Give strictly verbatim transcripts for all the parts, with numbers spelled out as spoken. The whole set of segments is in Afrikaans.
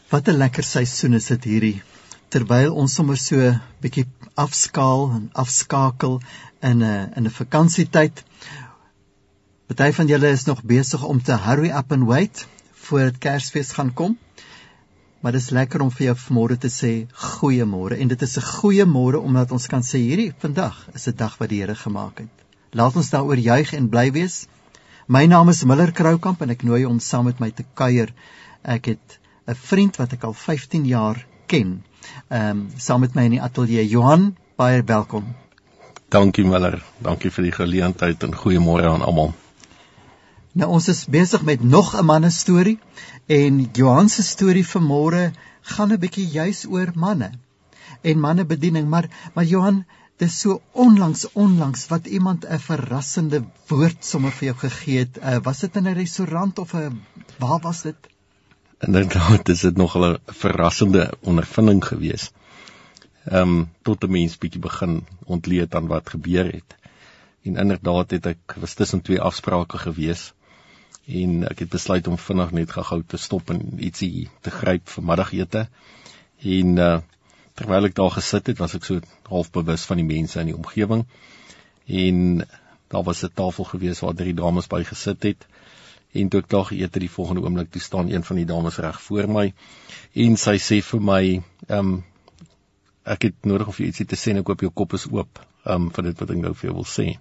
Wat 'n lekker seisoen is dit hierdie, terwyl ons sommer so bietjie afskaal en afskakel in 'n in 'n vakansietyd. Party van julle is nog besig om te hurry up and wait voordat Kersfees gaan kom. Maar dit is lekker om vir jou vanmôre te sê goeiemôre, en dit is 'n goeiemôre omdat ons kan sê hierdie vandag is 'n dag wat die Here gemaak het. Laat ons daaroor juig en bly wees. My naam is Miller Kroukamp en ek nooi om saam met my te kuier. Ek het 'n vriend wat ek al vyftien jaar ken, um, saam met my in die ateljee. Johan, baie welkom. Dankie Miller, dankie vir die geleentheid en goeiemôre aan almal. Nou, ons is besig met nog 'n manne storie, en Johan se storie vanmôre gaan 'n bietjie juis oor manne en mannebediening, maar maar Johan, dis so onlangs onlangs wat iemand 'n verrassende woord sommer vir jou gegee het. Uh, was dit in 'n restaurant of 'n waar was dit? Inderdaad, is dit nog 'n verrassende ondervinding gewees. Ehm um, tot 'n mens bietjie begin ontleed aan wat gebeur het. En inderdaad het ek was tussen twee afsprake gewees. En ek het besluit om vinnig net gou te stop en ietsie te gryp vir middagete. En uh, terwyl ek daar gesit het, was ek so half bewus van die mense in die omgewing. En daar was 'n tafel gewees waar drie dames by gesit het. En toe ek daar geëet het, die volgende oomblik toe staan een van die dames reg voor my. En sy sê vir my, um, ek het nodig om vir ietsie te sê en ek hoop jou kop is oop um, vir dit wat ek nou vir jou wil sê.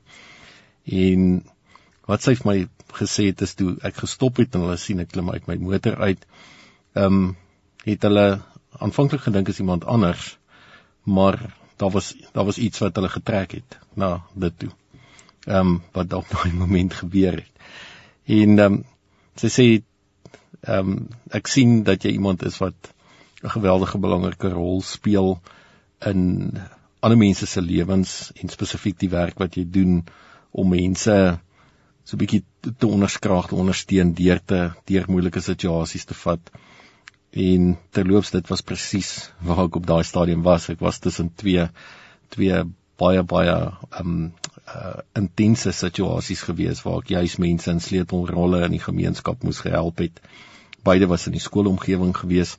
En wat sy vir my gesê het is, toe ek gestop het en hulle sien ek klim uit my motor uit, um, het hulle aanvanklik gedink is iemand anders, maar daar was, daar was iets wat hulle getrek het na dit toe, um, wat op daai moment gebeur het. En um, sy sê, um, ek sien dat jy iemand is wat 'n geweldige belangrike rol speel in ander mense se lewens, en spesifiek die werk wat jy doen om mense so 'n bietjie te onderskraag, te ondersteun, deur te deur moeilike situasies te vat. En terloops, dit was presies waar ek op daai stadium was. Ek was tussen twee twee baie baie um, uh, intense situasies gewees waar ek juis mense in sleutelrolle in die gemeenskap moes gehelp het. Beide was in die skoolomgewing gewees.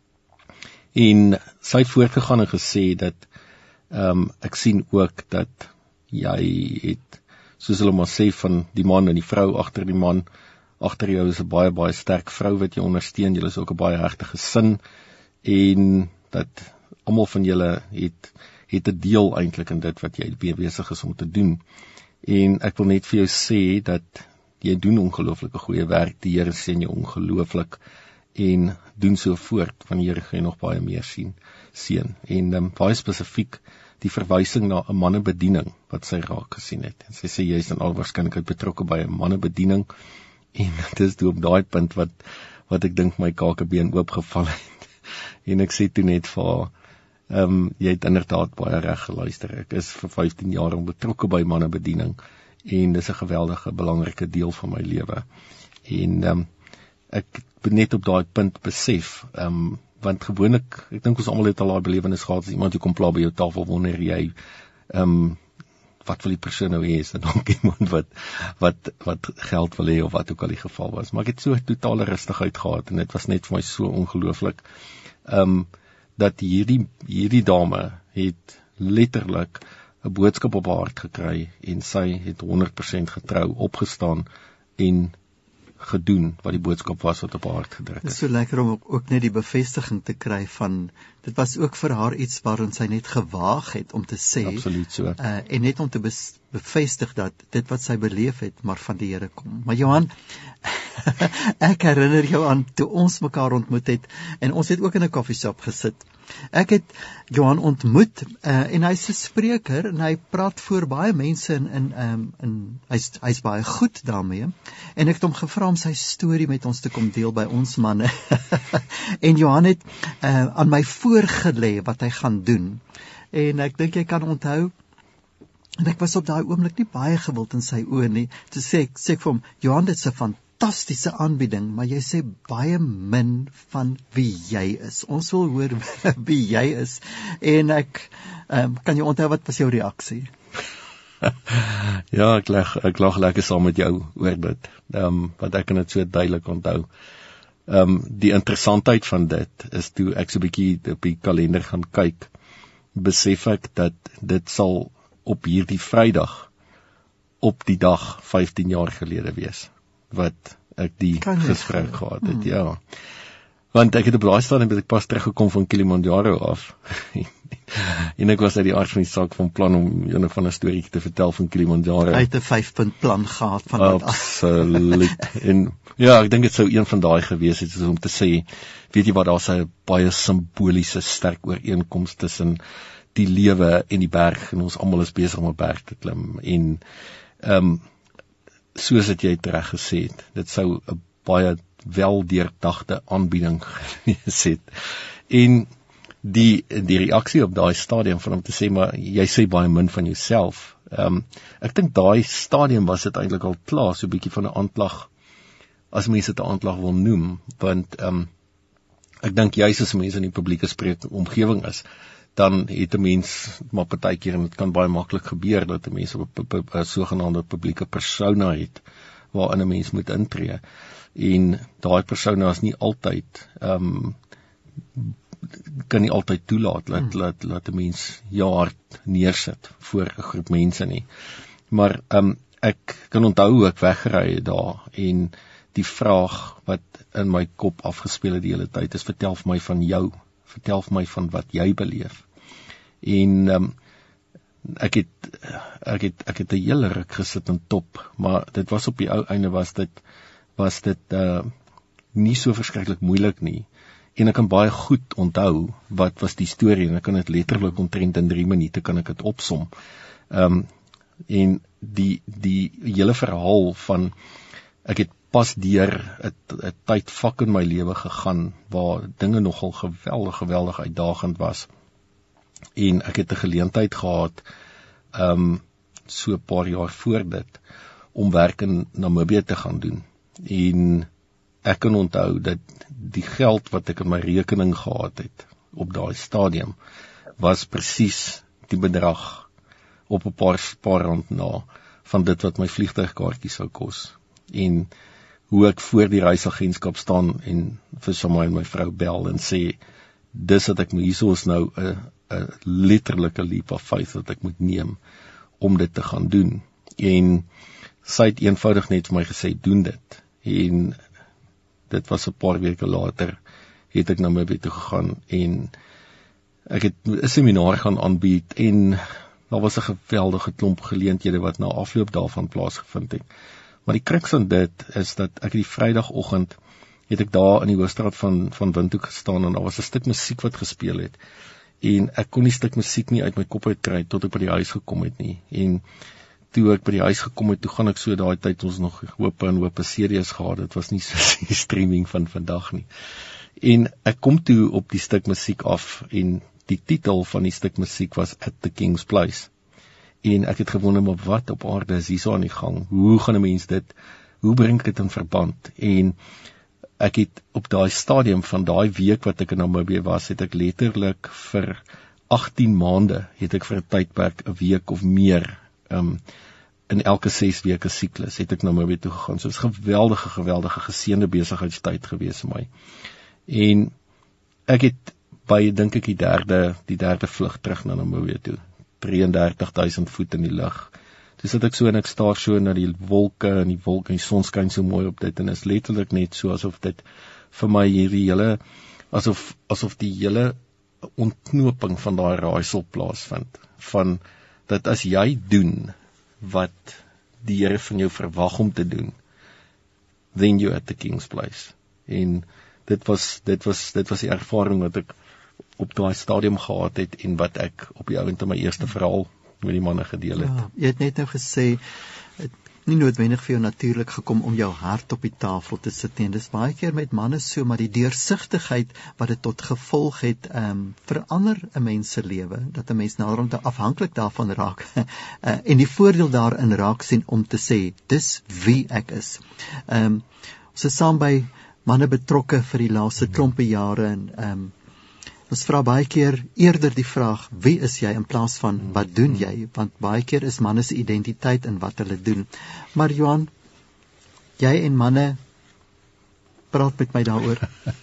En sy het voortgegaan en gesê dat um, ek sien ook dat jy het, soos hulle maar sê, van die man en die vrou agter die man, agter jou is 'n baie baie sterk vrou wat jou ondersteun. Julle is ook 'n baie regte gesin, en dat almal van julle het het 'n deel eintlik in dit wat jy besig is om te doen. En ek wil net vir jou sê dat jy doen ongelooflike goeie werk. Die Here seën jou ongelooflik en doen so voort, want die Here gaan nog baie meer sien seën. En um, baie spesifiek die verwysing na 'n mannebediening wat sy raak gesien het. En sy sê jy is dan al waarskynlik betrokke by 'n mannebediening, en dit is toe op daai punt wat wat ek dink my kakebeen oopgeval het. En ek sê toe net vir haar, um, jy het inderdaad baie reg geluister. Ek is vir vyftien jaar betrokke by mannebediening, en dis 'n geweldige belangrike deel van my lewe. En um, ek het net op daai punt besef, um, want gewoonlik, ek dink ons almal het al daai belewenis gehad, as iemand jy kom pla by jou tafel, wonder jy, um, wat wil die persoon nou hê, is dit dalk iemand wat, wat, wat geld wil hê, of wat ook al die geval was. Maar ek het so totale rustigheid gehad, en dit was net vir my so ongelooflik, um, dat hierdie, hierdie dame het letterlik 'n boodskap op haar hart gekry, en sy het honderd persent getrou opgestaan, en gedoen wat die boodskap was wat op haar hart gedruk het. Dit is so lekker om ook net die bevestiging te kry van, dit was ook vir haar iets waarin sy net gewaag het om te sê, absoluut so. Uh, en net om te bes, bevestig dat dit wat sy beleef het, maar van die Here kom. Maar Johan, ek herinner jou aan toe ons mekaar ontmoet het, en ons het ook in 'n koffieshop gesit. Ek het Johan ontmoet, uh, en hy's 'n spreker, en hy praat voor baie mense, in, in, um, in, hy's, hy's baie goed daarmee, en ek het hom gevra om sy storie met ons te kom deel by ons manne, en Johan het uh, aan my voorgelê wat hy gaan doen, en ek dink jy kan onthou, en ek was op daai oomblik nie baie gewild in sy oë nie, toe sê ek, sê ek vir hom, Johan, dit is 'n fantastiese aanbieding, maar jy sê baie min van wie jy is. Ons wil hoor wie jy is, en ek, um, kan jy onthou, wat was jou reaksie? Ja, ek lag, ek lag lekker saam met jou oor dit, um, wat ek kan dit so duidelik onthou. Ehm um, die interessantheid van dit is toe ek so 'n bietjie op die kalender gaan kyk, besef ek dat dit sal op hierdie Vrydag op die dag vyftien jaar gelede wees wat ek die gesprek gehad het. Hmm. Ja. Want ek het op daai stadium het ek pas teruggekom van Kilimanjaro af. En ek was uit die aard van die saak van plan om een van 'n storie te vertel van Kilimanjaro. Hy het 'n vyf-punt plan gehad van wat absoluut. En ja, ek dink dit sou een van daai gewees het om te sê, weet jy wat, daar's 'n baie simboliese sterk ooreenkoms tussen die lewe en die berg, en ons almal is besig om 'n berg te klim. En ehm um, soos wat jy reg gesê het, dit sou 'n baie weldeurdagte aanbieding gewees het. En die die reaksie op daai stadium van om te sê, maar jy sê baie min van jouself. Ehm um, ek dink daai stadium was dit eintlik al klaar, so 'n bietjie van 'n aanklag, as mense dit 'n aanklag wil noem, want ehm um, ek dink juis as mense in die publieke spreek omgewing is, dan het 'n mens maar partykeer, en dit kan baie maklik gebeur dat 'n mens 'n sogenaamde publieke persona het waarin 'n mens moet intree. En daai persona is nie altyd ehm um, kan nie altyd toelaat dat hmm. laat laat 'n mens jou hart neersit voor 'n groep mense nie. Maar ehm um, ek kan onthou hoe ek weggery het daar, en die vraag wat in my kop afgespeel het die hele tyd is, vertel vir my van jou, vertel vir my van wat jy beleef. En ehm um, ek het ek het ek het 'n hele ruk gesit in top, maar dit was op die ou einde was dit was dit uh, nie so verskriklik moeilik nie. En ek kan baie goed onthou wat was die storie, en ek kan dit letterlik omtrent in drie minute kan ek dit opsom. Ehm um, en die die hele verhaal van ek het pas deur 'n tydvak in my lewe gegaan waar dinge nogal geweldig geweldig uitdagend was. En ek het 'n geleentheid gehad ehm um, so 'n paar jaar voor dit om werk in Namibië te gaan doen. En ek kan onthou dat die geld wat ek in my rekening gehad het op daai stadium was presies die bedrag op 'n paar paar rand na van dit wat my vliegtuigkaartjie sou kos. En hoe ek voor die reisagentskap staan en vir sommer my vrou bel en sê, dis wat ek moet, hierso is nou 'n 'n letterlike leap of faith wat ek moet neem om dit te gaan doen. En sy het eenvoudig net vir my gesê, doen dit. En dit was 'n paar weke later, het ek na Namibië toe gegaan, en ek het 'n seminar gaan aanbied, en daar was 'n geweldige klomp geleenthede wat na afloop daarvan plaasgevind het. Maar die kruks aan dit is dat ek die Vrydagoggend het ek daar in die Hoofstraat van van Windhoek gestaan, en daar was 'n stuk musiek wat gespeel het. En ek kon die stuk musiek nie uit my kop uit kry tot ek by die huis gekom het nie. En toe ek by die huis gekom het, toe gaan ek so daai tyd ons nog hoop en hoop series gehad. Dit was nie so die streaming van vandag nie. En ek kom toe op die stuk musiek af, en die titel van die stuk musiek was At the King's Place. En ek het gewonder, maar wat op aarde is hierso aan die gang? Hoe gaan 'n mens dit, hoe bring ek dit in verband? En ek het op daai stadium van daai week wat ek in Namibië was, het ek letterlik vir agttien maande, het ek vir 'n tydperk, 'n week of meer, um, in elke ses weke siklus, het ek Namibië toe gegaan. So dit is geweldige, geweldige geseënde besigheidstyd gewees vir my. En ek het by, dink ek, die derde, die derde vlug terug na Namibië toe, drie en dertig duisend voet in die lug. Toe sit ek so en ek staar so na die wolke, en die wolke, en die son skyn so mooi op dit, en is letterlik net so asof dit vir my hierdie hele, asof, asof die hele ontknoping van daai raaisel plaasvind, van dat as jy doen wat die Here van jou verwag om te doen, then you at the King's Place. En dit was, dit was, dit was die ervaring wat ek op daai stadium gehad het, en wat ek op die ouend in my eerste verhaal met die manne gedeel het. Ja, jy het net nou gesê, het nie noodwendig vir jou natuurlik gekom om jou hart op die tafel te sit nie. Dis baie keer met manne so, maar die deursigtigheid wat dit tot gevolg het, um, verander 'n mens se lewe, dat 'n mens naderhand afhanklik daarvan raak, uh, en die voordeel daarin raak sien om te sê, dis wie ek is. Um, ons is saam by manne betrokke vir die laaste klompe jare, en um, ons vra baie keer eerder die vraag, wie is jy, in plaas van, wat doen jy? Want baie keer is manne se identiteit in wat hulle doen. Maar Johan, jy en manne praat met my daaroor.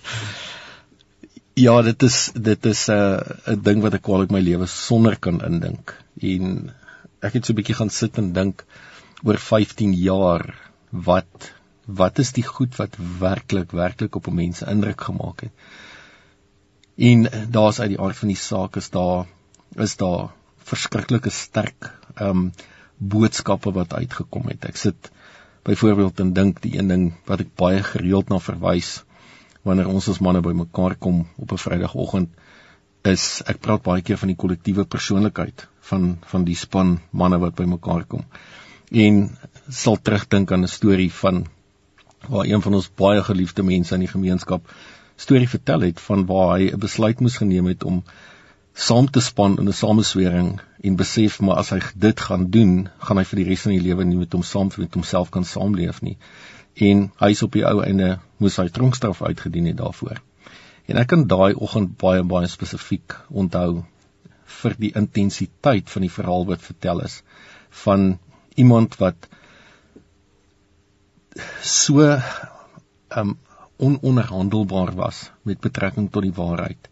Ja, dit is dit is 'n uh, 'n ding wat ek kwaliek my lewe sonder kan indink. En ek het so 'n bietjie gaan sit en dink oor vyftien jaar, wat wat is die goed wat werklik werklik op 'n mens indruk gemaak het. En daar's uit die aard van die saak is daar is daar verskriklike sterk um, boodskappe wat uitgekom het. Ek sit byvoorbeeld en dink die een ding wat ek baie gereeld na verwys wanneer ons as manne by mekaar kom op 'n Vrydagoggend, is ek praat baie keer van die kollektiewe persoonlikheid van van die span manne wat by mekaar kom. En sal terugdink aan 'n storie van waar een van ons baie geliefde mense in die gemeenskap storie vertel het van waar hy 'n besluit moes geneem het om saam te span in 'n sameswering en besef, maar as hy dit gaan doen, gaan hy vir die res van die lewe nie met hom saam met homself kan saamleef nie. En hy is op die ou einde moes hy tronkstraf uitgedien het daarvoor. En ek kan daai oggend baie baie spesifiek onthou vir die intensiteit van die verhaal wat vertel is van iemand wat so um, ononderhandelbaar was met betrekking tot die waarheid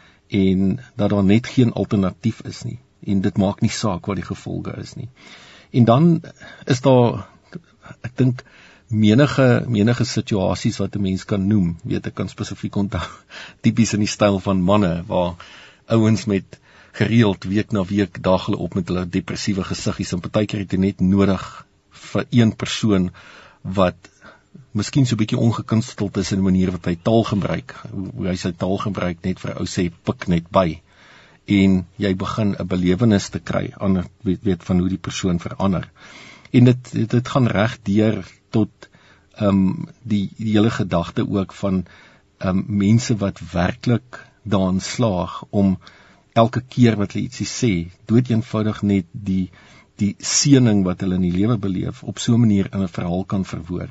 en dat daar net geen alternatief is nie en dit maak nie saak wat die gevolge is nie. En dan is daar, ek dink menige menige situasies wat 'n mens kan noem, weet ek kan spesifiek onthou, tipies in die styl van manne waar ouens met gereeld week na week daag hulle op met hulle depressiewe gesiggies en partykeer het jy net nodig vir een persoon wat miskien so 'n bietjie ongekunsteld is in die manier wat hy taal gebruik, hoe hy sy taal gebruik net vir ou sê pik net by en jy begin 'n belewenis te kry aan weet, weet van hoe die persoon verander. En dit dit, dit gaan reg deur tot um, die, die hele gedagte ook van um, mense wat werklik daarin slaag om elke keer wat hulle ietsie sê, dood eenvoudig net die die seëning wat hulle in die lewe beleef op so 'n manier in 'n verhaal kan verwoord.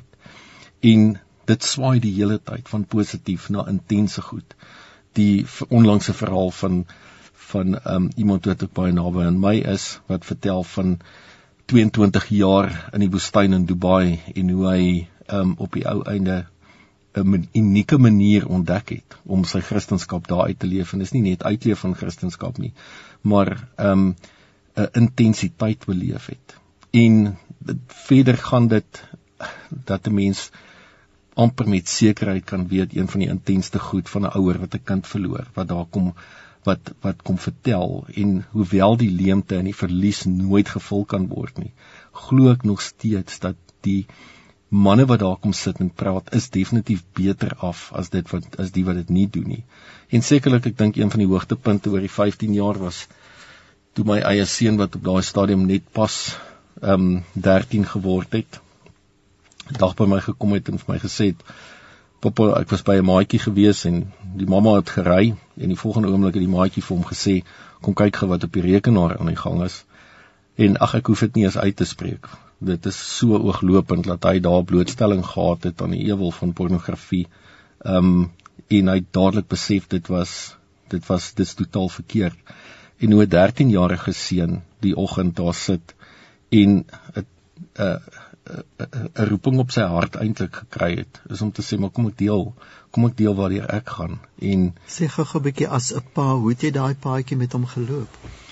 En dit swaai die hele tyd van positief na intense goed. Die onlangse verhaal van van um, iemand wat ook baie naby aan my is, wat vertel van tweeëntwintig jaar in die woestyn in Dubai en hoe hy um, op die ou einde 'n unieke manier ontdek het om sy Christendom daar uit te leef. En dis nie net uitleef van Christendom nie, maar 'n um, intensiteit beleef het. En verder gaan dit dat 'n mens amper met sekerheid kan weet een van die intensste goed van 'n ouer wat 'n kind verloor, wat daar kom wat wat kom vertel en hoewel die leemte en die verlies nooit gevul kan word nie, glo ek nog steeds dat die manne wat daar kom sit en praat is definitief beter af as dit wat as die wat dit nie doen nie. En sekerlik ek dink een van die hoogtepunte oor die vyftien jaar was toe my eie seun wat op daai stadium net pas um, dertien geword het, dag by my gekom het en vir my gesê het, Papa, ek was by 'n maatjie gewees en die mamma het gery en die volgende oomblik het die maatjie vir hom gesê, kom kyk gou wat op die rekenaar aan die gang is. En ag, ek hoef dit nie eens uit te spreek. Dit is so ooglopend dat hy daar blootstelling gehad het aan die ewel van pornografie. Um, en hy het dadelik besef dit was dit was dit is totaal verkeerd. En hoe 'n dertienjarige seun die oggend daar sit en 'n 'n 'n roeping op sy hart eintlik gekry het, is om te sê, maar kom ek deel, kom ek deel waardeur ek gaan. En sê gou 'n bietjie as 'n pa, hoe het jy daai paadjie met hom geloop?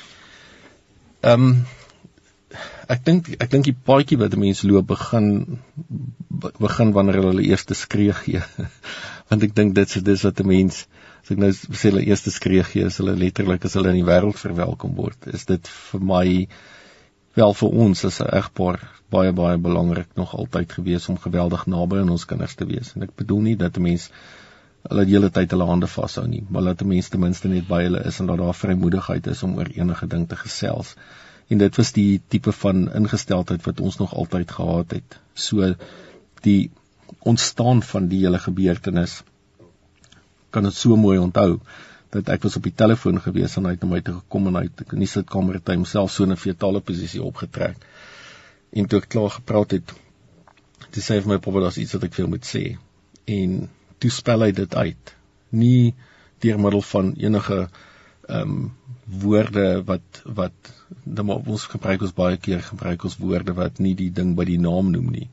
Ehm um, ek dink ek dink die paadjie wat 'n mens loop begin begin wanneer hulle hulle eerste skree gee. Want ek dink dit is dis wat 'n mens, as ek nou sê hulle eerste skree gee, is hulle letterlik as hulle in die wêreld verwelkom word. Is dit vir my wel vir ons as 'n egpaar baie baie belangrik nog altyd gewees om geweldig naby aan ons kinders te wees. En ek bedoel nie dat 'n mens hulle die hele tyd hulle hande vashou nie, maar dat 'n mens ten minste net by hulle is en dat daar vrymoedigheid is om oor enige ding te gesels. En dit was die tipe van ingesteldheid wat ons nog altyd gehad het. So die ontstaan van die hele gebeurtenis kan dit so mooi onthou dat ek was op die telefoon gewees en hy het na my toe gekom en hy het in die sitkamer het hy homself so in 'n fetale posisie opgetrek. En toe ek klaar gepraat het, toe sê hy vir my, Papa, daar's iets wat ek vir jou moet sê. En toe spel hy dit uit. Nie deur middel van enige um, woorde wat, wat ons gebruik ons baie keer, gebruik ons woorde wat nie die ding by die naam noem nie.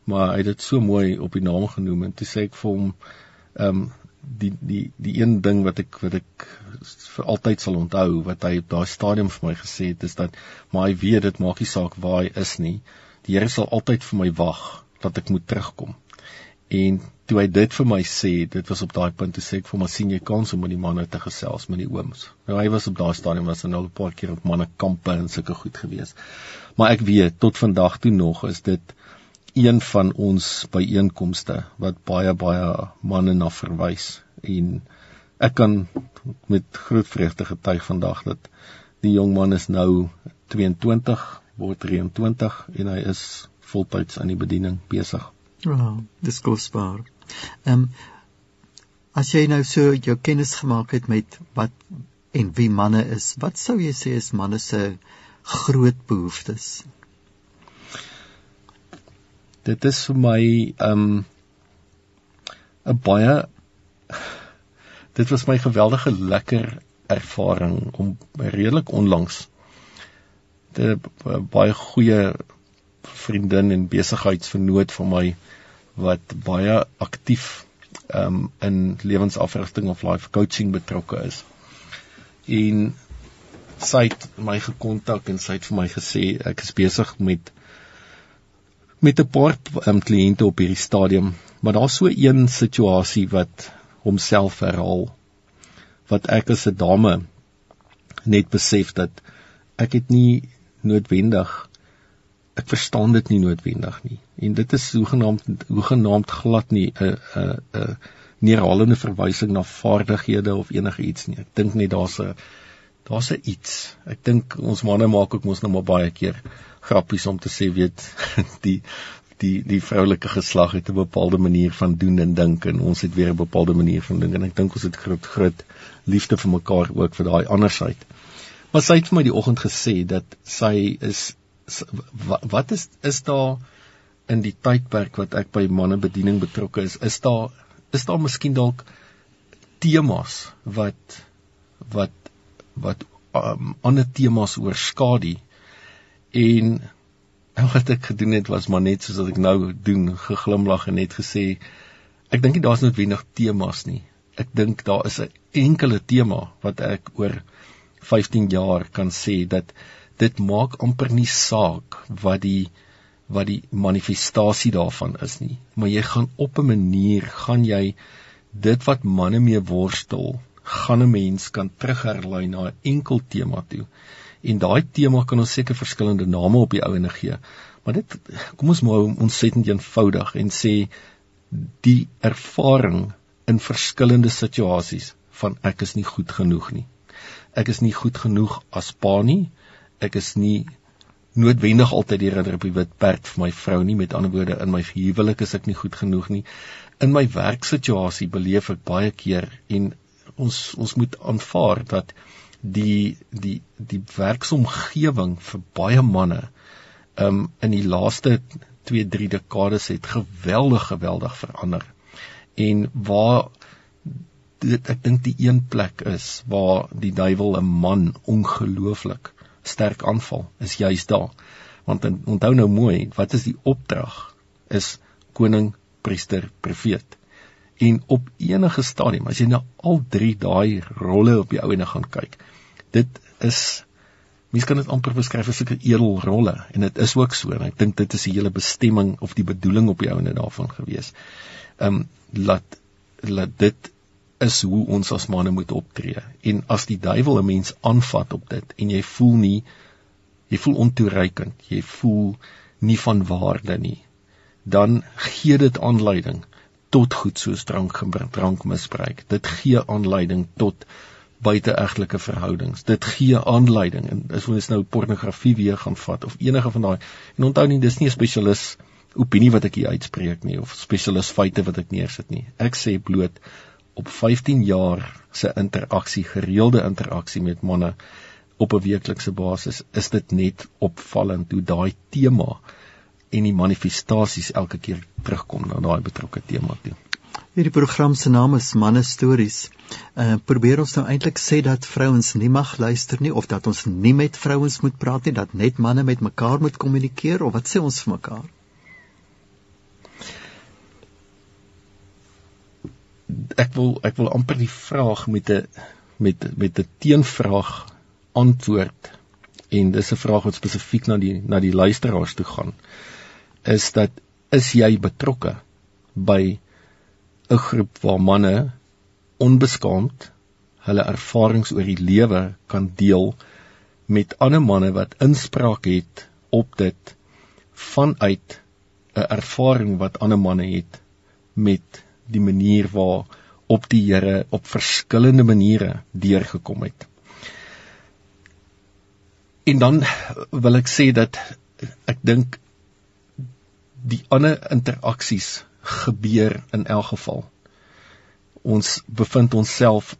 maar hy het dit so mooi op die naam genoem, en toe sê ek vir hom, um, die, die, die een ding wat ek, wat ek vir altyd sal onthou, wat hy op daai stadium vir my gesê het, is dat, maar hy weet, dit maak nie saak waar hy is nie, die Here sal altyd vir my wag, dat ek moet terugkom. En toe hy dit vir my sê, dit was op daai punt, toe sê ek vir my, sien jy kans om met die manne te gesels, met die ooms. Nou hy was op daai stadium, was hy nou 'n paar keer op mannekampe en sulke goed gewees. Maar ek weet, tot vandag toe nog, is dit een van ons byeenkomste, wat baie, baie manne na verwys. En ek kan met groot vreugde getuig vandag, dat die jong man is nou tweeëntwintig, word drieëntwintig, en hy is voltyds aan die bediening besig. Wow, dis kosbaar. Um, as jy nou so jou kennis gemaak het met wat en wie manne is, wat sou jy sê is manne se groot behoeftes? Dit is vir my um, 'n baie, dit was my geweldige lekker ervaring om redelik onlangs 'n baie goeie vriendin en besigheidsvernoot van my, wat baie aktief um, in lewensafrigting of life coaching betrokke is. En sy het my gekontak en sy het vir my gesê, ek is besig met met 'n paar um, kliënte op hierdie stadium, maar daar is so een situasie wat homself herhaal, wat ek as 'n dame net besef dat ek het nie noodwendig ek verstaan dit nie noodwendig nie. En dit is hoegenaamd, hoegenaamd glad nie 'n 'n 'n neerhalende verwysing na vaardighede of enige iets nie. Ek dink net daar's 'n daar's 'n iets. Ek dink ons manne maak ook mos nou maar baie keer grappies om te sê, weet, die die die vroulike geslag het 'n bepaalde manier van doen en dink, en ons het weer 'n bepaalde manier van dink, en ek dink ons het groot groot liefde vir mekaar ook vir daai andersheid. Maar sy het vir my die oggend gesê dat sy is wat is is daar in die tydperk wat ek by mannebediening betrokke is, is daar is daar miskien dalk temas wat wat wat um, ander temas oorskadu, en wat ek gedoen het was maar net soos wat ek nou doen, geglimlag en net gesê, ek dink nie daar's noodwendig temas nie. Ek dink daar is 'n enkele tema wat ek oor vyftien jaar kan sê dat dit maak amper nie saak wat die wat die manifestasie daarvan is nie, maar jy gaan op 'n manier, gaan jy dit wat manne mee worstel, gaan 'n mens kan terugherlei na 'n enkel tema toe. En daai tema kan ons seker verskillende name op die ouene gee, maar dit, kom ons maar ontsettend eenvoudig en sê, die ervaring in verskillende situasies van ek is nie goed genoeg nie. Ek is nie goed genoeg as pa nie, ek is nie noodwendig altyd die ridder op die wit perd vir my vrou nie, met ander woorde, in my huwelik is ek nie goed genoeg nie. In my werksituasie beleef ek baie keer, en ons ons moet aanvaar dat die die die werksomgewing vir baie manne um, in die laaste twee, drie dekades het geweldig, geweldig verander. En waar dit, ek dink die een plek is waar die duiwel 'n man ongelooflik sterk aanval, is juist daar. Want onthou nou mooi, wat is die opdrag? Is koning, priester, profeet. En op enige stadium, as jy na al drie daai rolle op die ouene gaan kyk, dit is, mens kan dit amper beskryf as 'n edelrolle, en dit is ook so, en ek dink dit is die hele bestemming of die bedoeling op die ouene daarvan gewees. Um, laat, laat dit is hoe ons as manne moet optree. En as die duiwel 'n mens aanvat op dit, en jy voel nie, jy voel ontoereikend, jy voel nie van waarde nie, dan gee dit aanleiding tot goed soos drank, drankmisbruik. Dit gee aanleiding tot buiteegtelike verhoudings. Dit gee aanleiding, en as ons nou pornografie weer gaan vat, of enige van daai, en onthou nie, dis nie 'n spesialis opinie wat ek hier uitspreek nie, of spesialis feite wat ek neersit nie. Ek sê bloot, op vyftien jaar se interaksie, gereelde interaksie met manne, op 'n weeklikse basis, is dit net opvallend hoe daai tema en die manifestasies elke keer terugkom na daai betrokke tema toe. Hierdie program se naam is Manne Stories. Uh, probeer ons nou eintlik sê dat vrouens nie mag luister nie, of dat ons nie met vrouens moet praat nie, dat net manne met mekaar moet kommunikeer, of wat sê ons vir mekaar? ek wil ek wil amper die vraag met 'n met met 'n teenvraag antwoord, en dis 'n vraag wat spesifiek na die na die luisteraars toe gaan, is dat, is jy betrokke by 'n groep waar manne onbeskaamd hulle ervarings oor die lewe kan deel met ander manne wat inspraak het op dit vanuit 'n ervaring wat ander manne het met die manier waar op die Here op verskillende maniere deurgekom het. En dan wil ek sê dat ek dink die ander interaksies gebeur in elk geval. Ons bevind onsself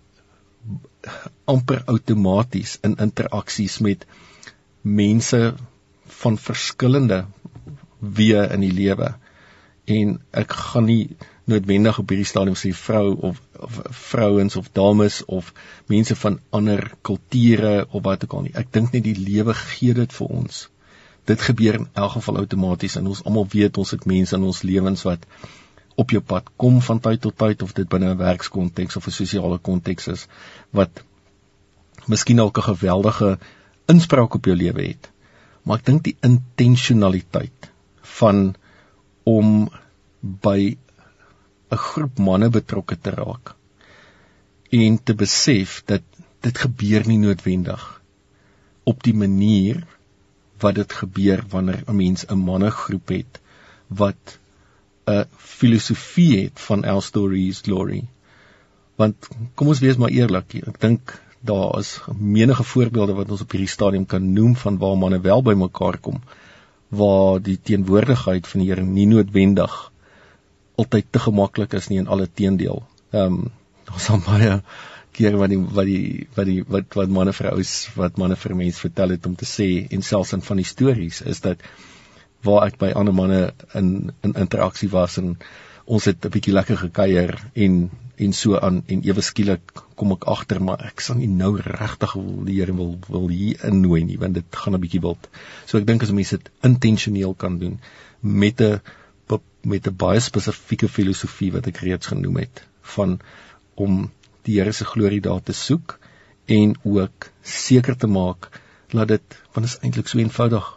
amper outomaties in interaksies met mense van verskillende weë in die lewe. En ek gaan nie noodwendig op hierdie stadium sê vrou of, of vrouens of dames of mense van ander kulture of wat ook al nie. Ek dink net die lewe gee dit vir ons. Dit gebeur in elk geval outomaties, en ons almal weet ons het mense in ons lewens wat op jou pad kom van tyd tot tyd, of dit binne 'n werkskonteks of 'n sosiale konteks is, wat miskien ook 'n geweldige inspraak op jou lewe het. Maar ek dink die intentionaliteit van om by 'n groep manne betrokke te raak en te besef dat dit gebeur nie noodwendig op die manier wat dit gebeur wanneer 'n mens 'n mannegroep het wat 'n filosofie het van our story is glory. Want kom ons wees maar eerlik, ek dink daar is menige voorbeelde wat ons op hierdie stadium kan noem van waar manne wel by mekaar kom, waar die teenwoordigheid van die Here nie noodwendig altyd te gemaklik is nie, en alle teendeel. Ehm um, daar's al baie keer wat die wat die wat die wat wat manne vir ouens, wat manne vir mense vertel het om te sê, en selfs in van die stories is dat waar ek by ander manne in in interaksie was, en ons het 'n bietjie lekker gekuier en en so aan, en ewe skielik kom ek agter, maar ek sal nie nou regtig die Here wil wil hier innooi nie, want dit gaan 'n bietjie wild. So ek dink as mense dit intentioneel kan doen met 'n met 'n baie spesifieke filosofie wat ek reeds genoem het, van om die Here se glorie daar te soek en ook seker te maak dat dit, want dit is eintlik so eenvoudig,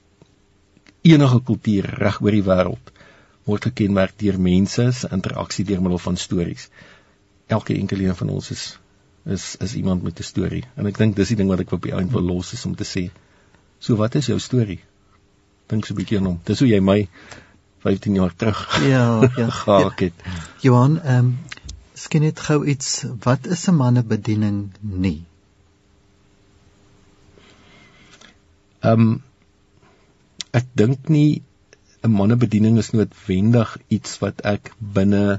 enige kultuur reg oor die wêreld word gekenmerk deur mense se interaksie deur middel van stories. Elke enkele een van ons is is is iemand met 'n storie, en ek dink dis die ding wat ek op die eind wil los, is om te sê, so wat is jou storie? Dink so 'n bietjie aan hom. Dis hoe jy my vyftien jaar terug ja, ja, gehaak het. Ja. Johan, ehm um, skien net gou iets, wat is 'n mannebediening nie? Ehm um, ek dink nie 'n mannebediening is noodwendig iets wat ek binne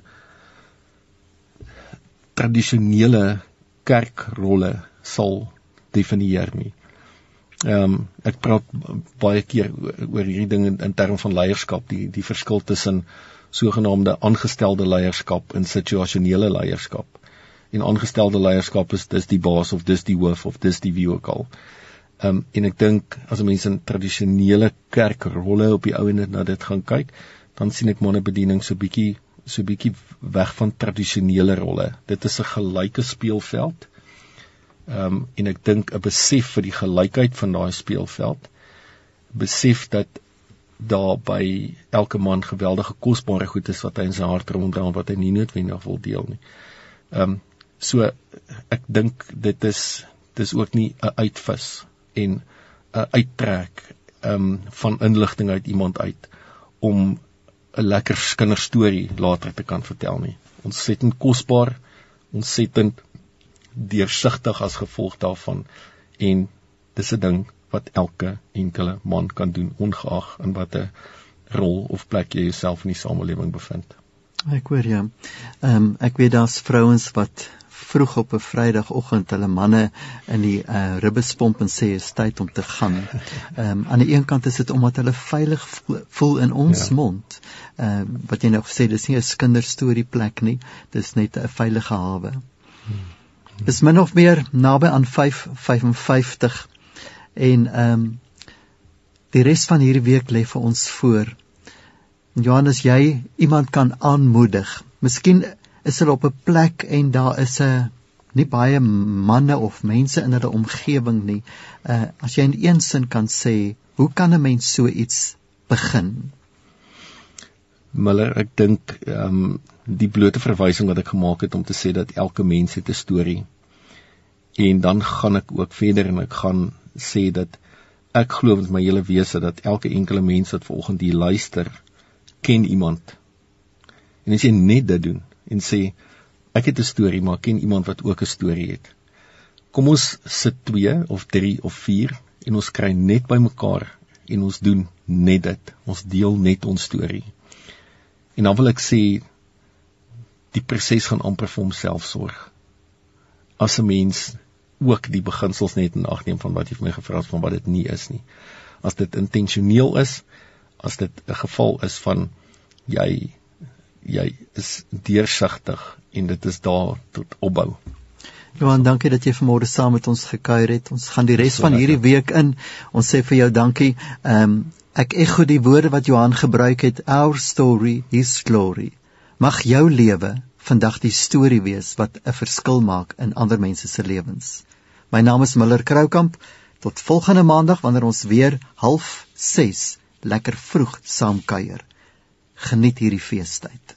tradisionele kerkrolle sal definieer nie. Ehm um, ek praat baie keer oor hierdie ding in, in terme van leierskap, die die verskil tussen sogenaamde aangestelde leierskap en situasionele leierskap. En aangestelde leierskap is dis die baas of dis die hoof of dis die wie ook al. Um, en ek dink as mense in tradisionele kerkrolle op die ou en na dit gaan kyk, dan sien ek mannebediening so bietjie so bietjie weg van tradisionele rolle. Dit is 'n gelyke speelveld. Um, en ek dink 'n besef vir die gelykheid van daai speelveld, besef dat daar by elke man geweldige kosbare goed is wat hy in sy hart ronddra, wat hy nie noodwendig wil deel nie. Um, so ek dink dit is dis ook nie 'n uitvis en 'n uittrek um, van inligting uit iemand uit om 'n lekker kinderstorie later te kan vertel nie. Ontsettend kosbaar, ontsettend deursigtig as gevolg daarvan, en dis 'n ding wat elke enkele man kan doen, ongeag in watter rol of plek jy jouself in die samelewing bevind. Ek hoor ja. Um, ek weet daar's vrouens wat vroeg op 'n Vrydagoggend hulle manne in die uh, ribbespomp en sê is tyd om te gaan. Um, aan die een kant is dit omdat hulle veilig voel in ons ja. mond. Uh, wat jy nou gesê, dis nie 'n kinderstorie plek nie, dis net 'n veilige hawe. Hmm. Is min of meer naby aan vyf vyf vyftig en um, die res van hierdie week lê vir ons voor. Johannes, jy iemand kan aanmoedig. Miskien is hulle op 'n plek en daar is 'n nie baie manne of mense in hulle omgewing nie. Uh, as jy in een sin kan sê, hoe kan 'n mens so iets begin? Miller, ek dink um, die blote verwysing wat ek gemaak het om te sê dat elke mens het 'n storie. En dan gaan ek ook verder en ek gaan sê dat ek glo met my hele wese dat elke enkele mens wat vanoggend hier luister, ken iemand. En as jy net dit doen en sê, ek het 'n storie, maar ken iemand wat ook 'n storie het. Kom ons sit twee of drie of vier en ons kry net by mekaar en ons doen net dit. Ons deel net ons storie. En dan wil ek sê, die proses gaan amper vir homself sorg. As 'n mens ook die beginsels net in ag neem van wat jy vir my gevra het, van wat dit nie is nie. As dit intentioneel is, as dit 'n geval is van, jy, jy is deursigtig, en dit is daar tot opbou. Johan, dankie dat jy vanmôre saam met ons gekuier het. Ons gaan die res van hierdie week in. Ons sê vir jou dankie. Um, ek ekho die woorde wat Johan gebruik het, our story, his glory. Mag jou lewe vandag die storie wees wat 'n verskil maak in ander mense se lewens. My naam is Miller Kroukamp. Tot volgende maandag wanneer ons weer half ses lekker vroeg saam kuier. Geniet hierdie feestyd.